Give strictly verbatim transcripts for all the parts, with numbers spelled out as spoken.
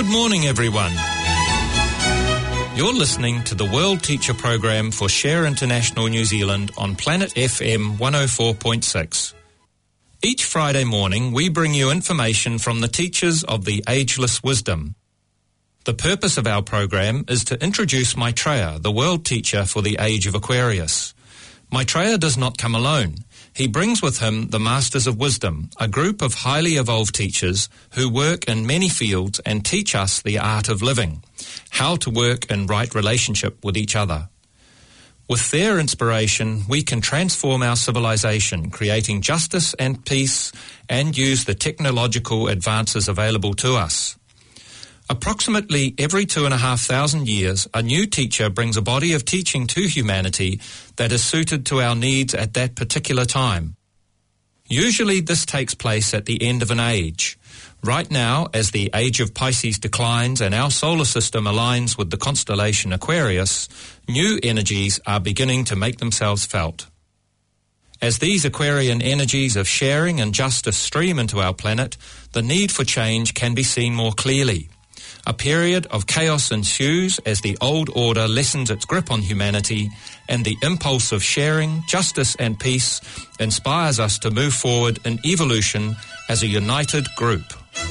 Good morning, everyone. You're listening to the World Teacher Program for Share International New Zealand on Planet F M one oh four point six. Each Friday morning, we bring you information from the teachers of the Ageless Wisdom. The purpose of our program is to introduce Maitreya, the world teacher for the age of Aquarius. Maitreya does not come alone. He brings with him the Masters of Wisdom, a group of highly evolved teachers who work in many fields and teach us the art of living, how to work in right relationship with each other. With their inspiration, we can transform our civilization, creating justice and peace, and use the technological advances available to us. Approximately every two and a half thousand years, a new teacher brings a body of teaching to humanity that is suited to our needs at that particular time. Usually this takes place at the end of an age. Right now, as the age of Pisces declines and our solar system aligns with the constellation Aquarius, new energies are beginning to make themselves felt. As these Aquarian energies of sharing and justice stream into our planet, the need for change can be seen more clearly. A period of chaos ensues as the old order lessens its grip on humanity, and the impulse of sharing, justice and peace inspires us to move forward in evolution as a united group.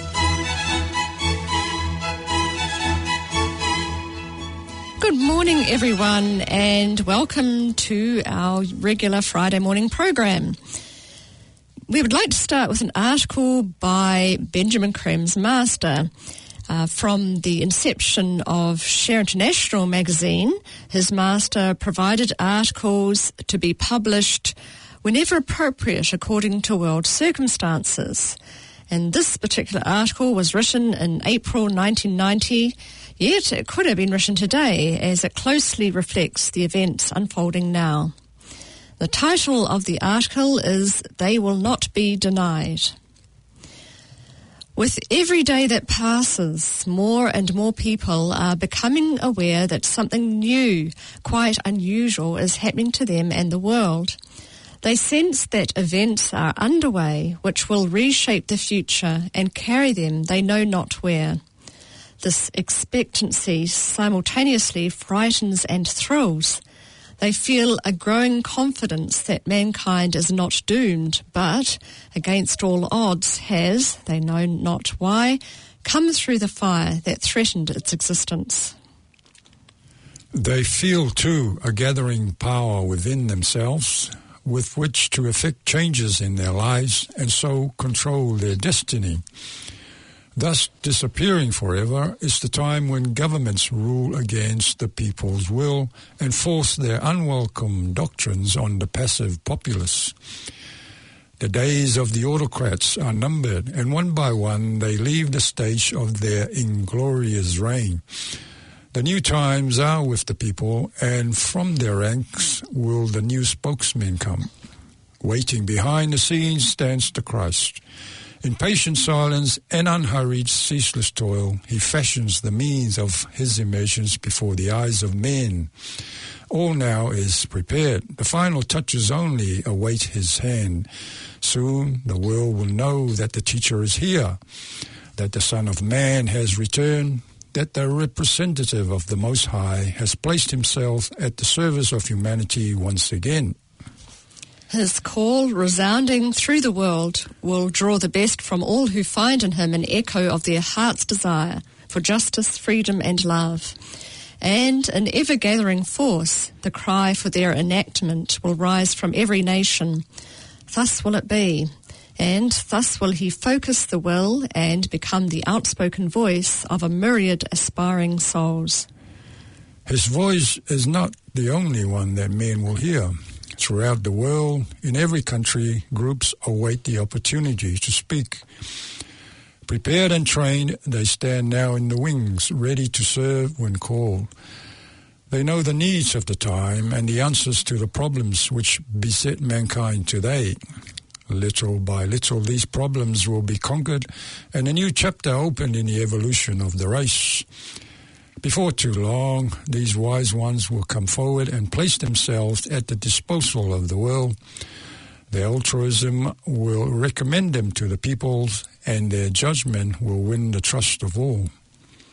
Good morning, everyone, and welcome to our regular Friday morning program. We would like to start with an article by Benjamin Creme's master. Uh, from the inception of Share International magazine, his master provided articles to be published whenever appropriate according to world circumstances. And this particular article was written in April nineteen ninety, yet it could have been written today as it closely reflects the events unfolding now. The title of the article is "They Will Not Be Denied." With every day that passes, more and more people are becoming aware that something new, quite unusual, is happening to them and the world. They sense that events are underway which will reshape the future and carry them they know not where. This expectancy simultaneously frightens and thrills. They feel a growing confidence that mankind is not doomed, but, against all odds, has, they know not why, come through the fire that threatened its existence. They feel, too, a gathering power within themselves with which to effect changes in their lives and so control their destiny. Thus, disappearing forever is the time when governments rule against the people's will and force their unwelcome doctrines on the passive populace. The days of the autocrats are numbered, and one by one they leave the stage of their inglorious reign. The new times are with the people, and from their ranks will the new spokesmen come. Waiting behind the scenes stands the Christ. In patient silence and unhurried, ceaseless toil, he fashions the means of his emergence before the eyes of men. All now is prepared. The final touches only await his hand. Soon the world will know that the teacher is here, that the Son of Man has returned, that the representative of the Most High has placed himself at the service of humanity once again. His call, resounding through the world, will draw the best from all who find in him an echo of their heart's desire for justice, freedom and love. And in ever-gathering force, the cry for their enactment will rise from every nation. Thus will it be, and thus will he focus the will and become the outspoken voice of a myriad aspiring souls. His voice is not the only one that men will hear. Throughout the world, in every country, groups await the opportunity to speak. Prepared and trained, they stand now in the wings, ready to serve when called. They know the needs of the time and the answers to the problems which beset mankind today. Little by little, these problems will be conquered and a new chapter opened in the evolution of the race. Before too long, these wise ones will come forward and place themselves at the disposal of the world. Their altruism will recommend them to the peoples, and their judgment will win the trust of all.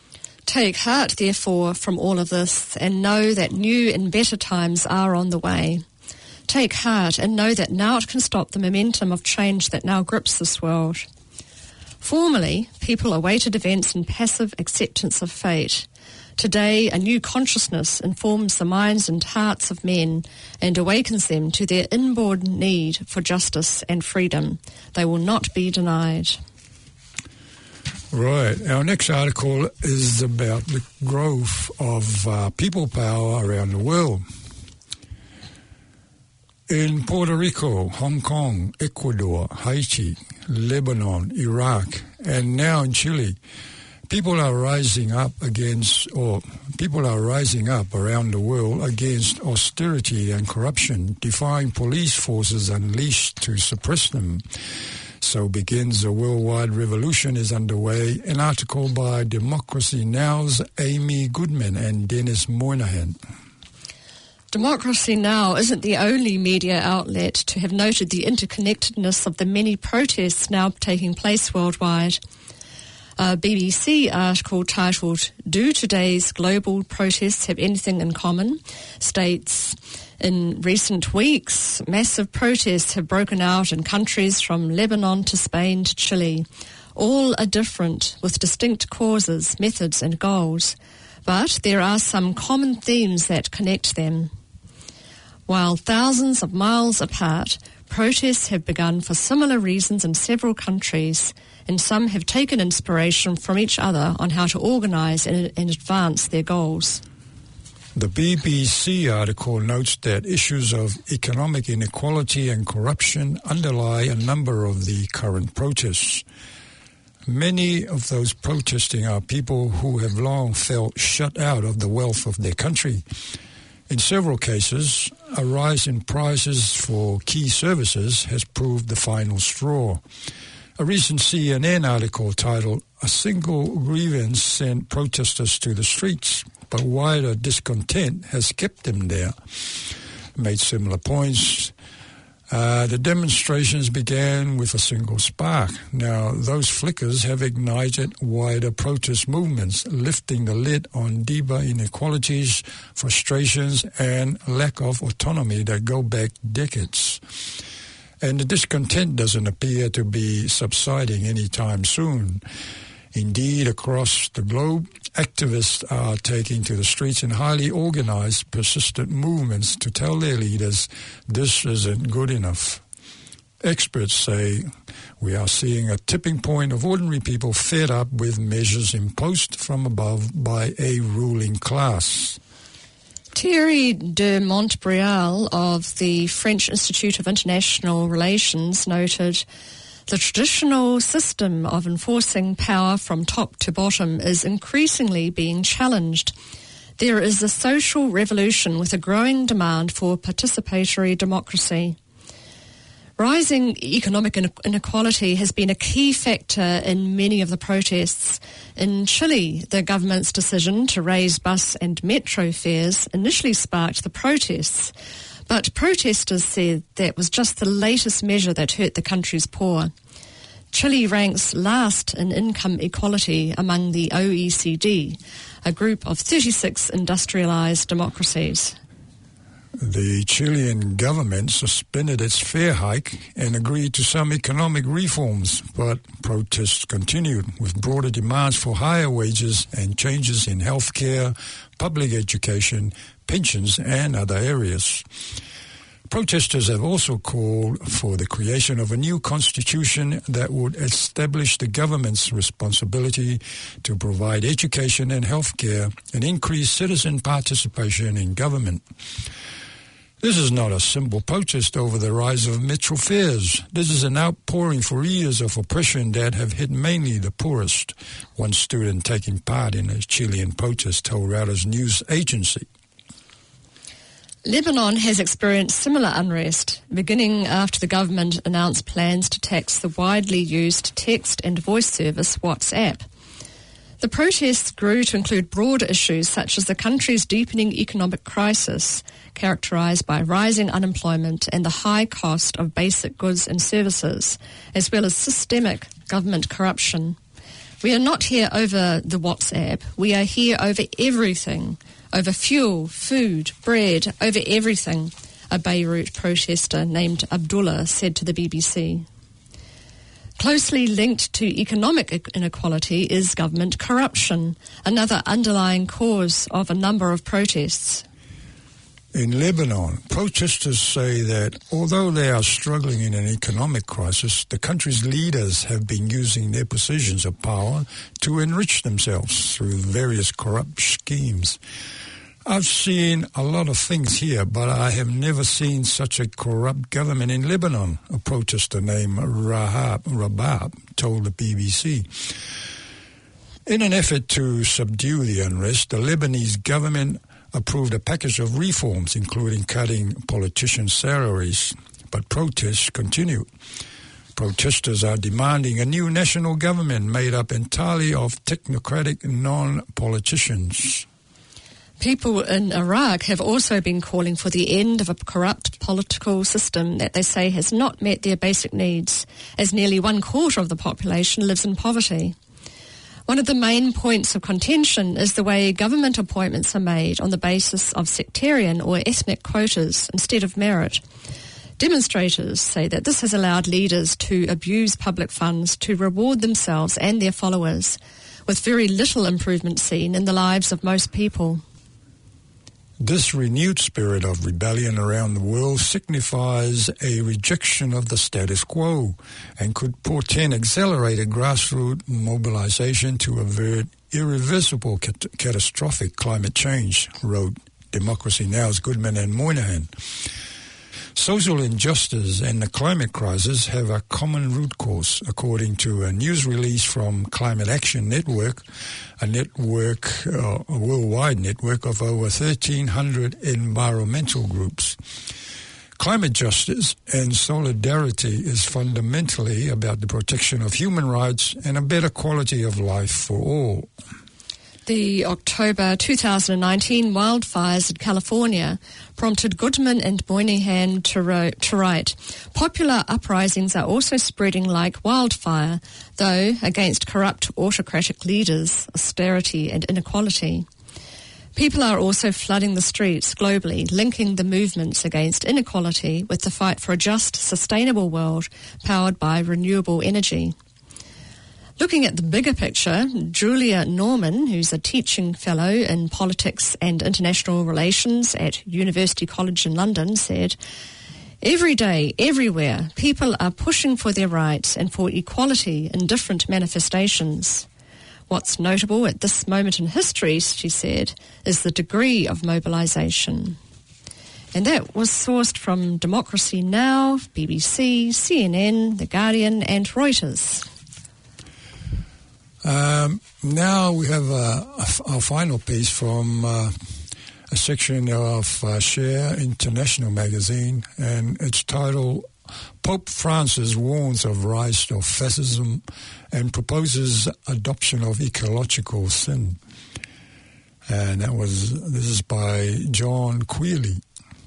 Take heart, therefore, from all of this, and know that new and better times are on the way. Take heart and know that now it can stop the momentum of change that now grips this world. Formerly, people awaited events in passive acceptance of fate. Today, a new consciousness informs the minds and hearts of men and awakens them to their inborn need for justice and freedom. They will not be denied. Right. Our next article is about the growth of uh, people power around the world. In Puerto Rico, Hong Kong, Ecuador, Haiti, Lebanon, Iraq, and now in Chile, people are rising up against, or people are rising up around the world against austerity and corruption, defying police forces unleashed to suppress them. So begins a worldwide revolution is underway. An article by Democracy Now!'s Amy Goodman and Dennis Moynihan. Democracy Now! Isn't the only media outlet to have noted the interconnectedness of the many protests now taking place worldwide. A B B C article titled, "Do Today's Global Protests Have Anything in Common?" states, in recent weeks, massive protests have broken out in countries from Lebanon to Spain to Chile. All are different, with distinct causes, methods and goals. But there are some common themes that connect them. While thousands of miles apart, protests have begun for similar reasons in several countries, and some have taken inspiration from each other on how to organise and, and advance their goals. The B B C article notes that issues of economic inequality and corruption underlie a number of the current protests. Many of those protesting are people who have long felt shut out of the wealth of their country. In several cases, a rise in prices for key services has proved the final straw. A recent C N N article titled, "A Single Grievance Sent Protesters to the Streets, but Wider Discontent Has Kept Them There," made similar points. Uh, the demonstrations began with a single spark. Now, those flickers have ignited wider protest movements, lifting the lid on deeper inequalities, frustrations, and lack of autonomy that go back decades. And the discontent doesn't appear to be subsiding anytime soon. Indeed, across the globe, activists are taking to the streets in highly organized, persistent movements to tell their leaders this isn't good enough. Experts say we are seeing a tipping point of ordinary people fed up with measures imposed from above by a ruling class. Thierry de Montbrial of the French Institute of International Relations noted, "The traditional system of enforcing power from top to bottom is increasingly being challenged. There is a social revolution with a growing demand for participatory democracy." Rising economic inequality has been a key factor in many of the protests. In Chile, the government's decision to raise bus and metro fares initially sparked the protests, but protesters said that was just the latest measure that hurt the country's poor. Chile ranks last in income equality among the O E C D, a group of thirty-six industrialized democracies. The Chilean government suspended its fare hike and agreed to some economic reforms, but protests continued with broader demands for higher wages and changes in health care, public education, pensions, and other areas. Protesters have also called for the creation of a new constitution that would establish the government's responsibility to provide education and health care and increase citizen participation in government. This is not a simple protest over the rise of metro fares. This is an outpouring for years of oppression that have hit mainly the poorest. One student taking part in a Chilean protest told Reuters news agency. Lebanon has experienced similar unrest, beginning after the government announced plans to tax the widely used text and voice service WhatsApp. The protests grew to include broader issues such as the country's deepening economic crisis, characterised by rising unemployment and the high cost of basic goods and services, as well as systemic government corruption. We are not here over the WhatsApp. We are here over everything, over fuel, food, bread, over everything, a Beirut protester named Abdullah said to the B B C. Closely linked to economic inequality is government corruption, another underlying cause of a number of protests. In Lebanon, protesters say that although they are struggling in an economic crisis, the country's leaders have been using their positions of power to enrich themselves through various corrupt schemes. I've seen a lot of things here, but I have never seen such a corrupt government in Lebanon, a protester named Rahab Rabab told the B B C. In an effort to subdue the unrest, the Lebanese government approved a package of reforms, including cutting politicians' salaries, but protests continue. Protesters are demanding a new national government made up entirely of technocratic non-politicians. People in Iraq have also been calling for the end of a corrupt political system that they say has not met their basic needs, as nearly one quarter of the population lives in poverty. One of the main points of contention is the way government appointments are made on the basis of sectarian or ethnic quotas instead of merit. Demonstrators say that this has allowed leaders to abuse public funds to reward themselves and their followers, with very little improvement seen in the lives of most people. This renewed spirit of rebellion around the world signifies a rejection of the status quo and could portend accelerated grassroots mobilization to avert irreversible cat- catastrophic climate change, wrote Democracy Now's Goodman and Moynihan. Social injustice and the climate crisis have a common root cause, according to a news release from Climate Action Network, a network, uh, a worldwide network of over thirteen hundred environmental groups. Climate justice and solidarity is fundamentally about the protection of human rights and a better quality of life for all. The October two thousand nineteen wildfires in California prompted Goodman and Moynihan to, ro- to write, "Popular uprisings are also spreading like wildfire, though against corrupt autocratic leaders, austerity and inequality. People are also flooding the streets globally, linking the movements against inequality with the fight for a just, sustainable world powered by renewable energy." Looking at the bigger picture, Julia Norman, who's a teaching fellow in politics and international relations at University College in London, said, "Every day, everywhere, people are pushing for their rights and for equality in different manifestations. What's notable at this moment in history," she said, "is the degree of mobilisation." And that was sourced from Democracy Now!, B B C, C N N, The Guardian and Reuters. Um, now we have uh, our final piece from uh, a section of uh, Share International magazine, and it's titled "Pope Francis Warns of Rise of Fascism and Proposes Adoption of Ecological Sin." And that was, this is by John Quealy.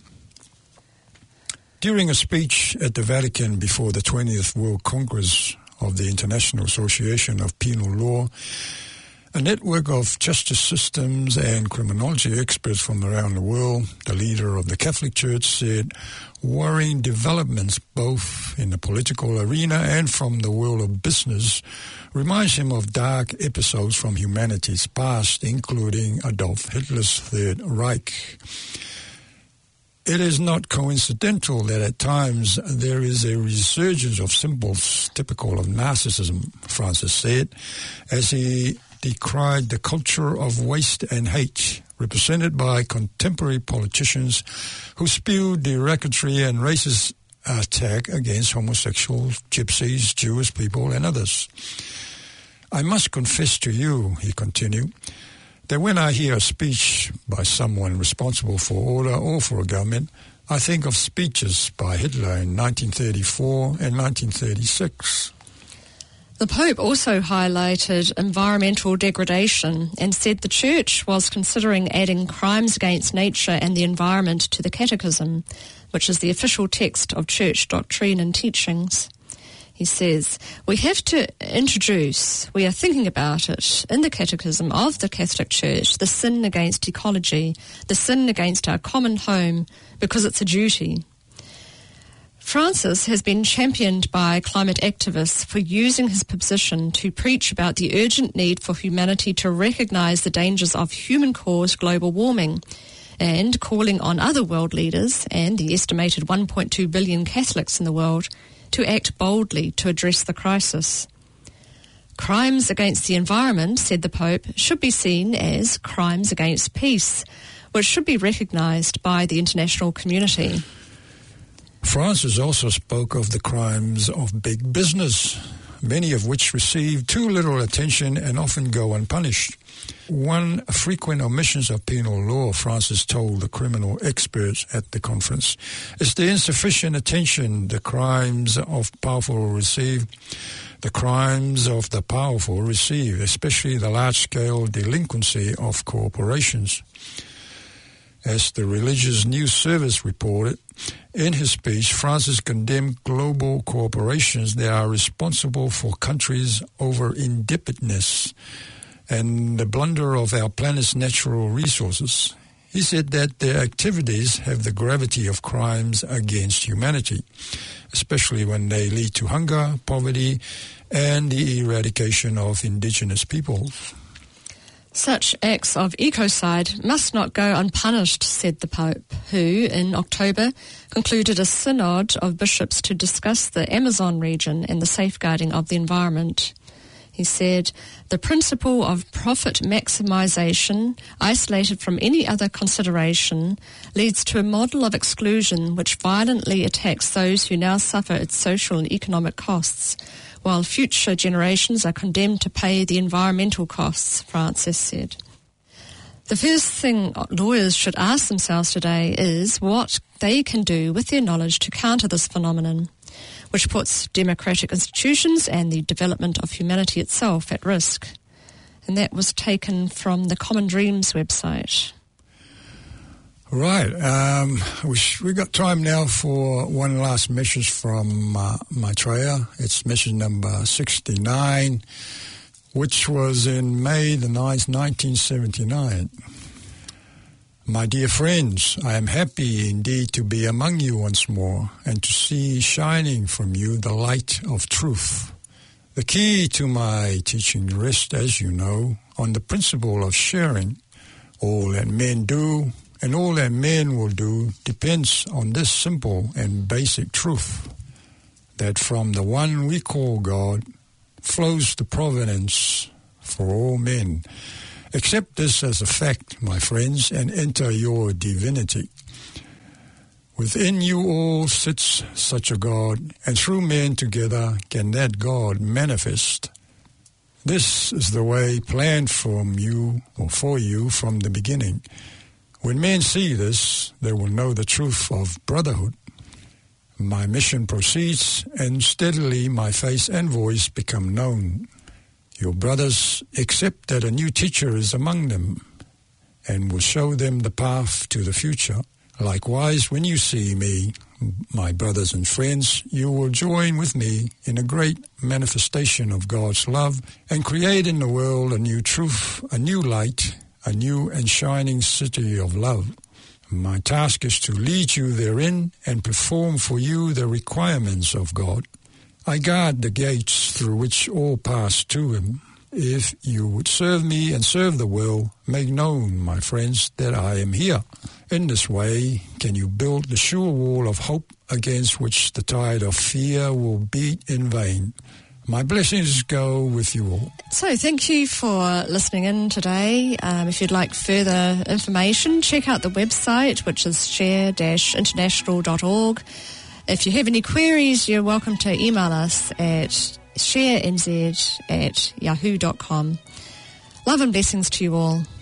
During a speech at the Vatican before the twentieth World Congress of the International Association of Penal Law, a network of justice systems and criminology experts from around the world, the leader of the Catholic Church said worrying developments both in the political arena and from the world of business reminds him of dark episodes from humanity's past, including Adolf Hitler's Third Reich. It is not coincidental that at times there is a resurgence of symbols typical of narcissism, Francis said, as he decried the culture of waste and hate represented by contemporary politicians who spewed derogatory and racist attack against homosexuals, gypsies, Jewish people, and others. "I must confess to you," he continued, "that when I hear a speech by someone responsible for order or for a government, I think of speeches by Hitler in nineteen thirty-four and nineteen thirty-six. The Pope also highlighted environmental degradation and said the Church was considering adding crimes against nature and the environment to the Catechism, which is the official text of Church doctrine and teachings. He says, we have to introduce, we are thinking about it in the Catechism of the Catholic Church, the sin against ecology, the sin against our common home, because it's a duty. Francis has been championed by climate activists for using his position to preach about the urgent need for humanity to recognise the dangers of human-caused global warming, and calling on other world leaders and the estimated one point two billion Catholics in the world to act boldly to address the crisis. Crimes against the environment, said the Pope, should be seen as crimes against peace, which should be recognised by the international community. Francis also spoke of the crimes of big business, many of which receive too little attention and often go unpunished. One, frequent omissions of penal law, Francis told the criminal experts at the conference, is the insufficient attention the crimes of powerful receive. The crimes of the powerful receive, especially the large-scale delinquency of corporations. As the Religious News Service reported, in his speech, Francis condemned global corporations that are responsible for countries' over-indebtedness and the blunder of our planet's natural resources. He said that their activities have the gravity of crimes against humanity, especially when they lead to hunger, poverty, and the eradication of indigenous peoples. Such acts of ecocide must not go unpunished, said the Pope, who, in October, concluded a synod of bishops to discuss the Amazon region and the safeguarding of the environment. He said, the principle of profit maximisation, isolated from any other consideration, leads to a model of exclusion which violently attacks those who now suffer its social and economic costs, while future generations are condemned to pay the environmental costs, Francis said. The first thing lawyers should ask themselves today is what they can do with their knowledge to counter this phenomenon, which puts democratic institutions and the development of humanity itself at risk. And that was taken from the Common Dreams website. Right. Um, we we got time now for one last message from uh, Maitreya. It's message number sixty-nine, which was in May the ninth, nineteen seventy-nine. My dear friends, I am happy indeed to be among you once more and to see shining from you the light of truth. The key to my teaching rests, as you know, on the principle of sharing. All that men do and all that men will do depends on this simple and basic truth, that from the one we call God flows the providence for all men. Accept this as a fact, my friends, and enter your divinity. Within you all sits such a God, and through men together can that God manifest. This is the way planned from you or for you from the beginning. When men see this, they will know the truth of brotherhood. My mission proceeds, and steadily my face and voice become known. Your brothers accept that a new teacher is among them and will show them the path to the future. Likewise, when you see me, my brothers and friends, you will join with me in a great manifestation of God's love and create in the world a new truth, a new light, a new and shining city of love. My task is to lead you therein and perform for you the requirements of God. I guard the gates through which all pass to him. If you would serve me and serve the will, make known, my friends, that I am here. In this way, can you build the sure wall of hope against which the tide of fear will beat in vain. My blessings go with you all. So thank you for listening in today. Um, if you'd like further information, check out the website, which is share dash international dot org. If you have any queries, you're welcome to email us at sharenz at yahoo dot com. Love and blessings to you all.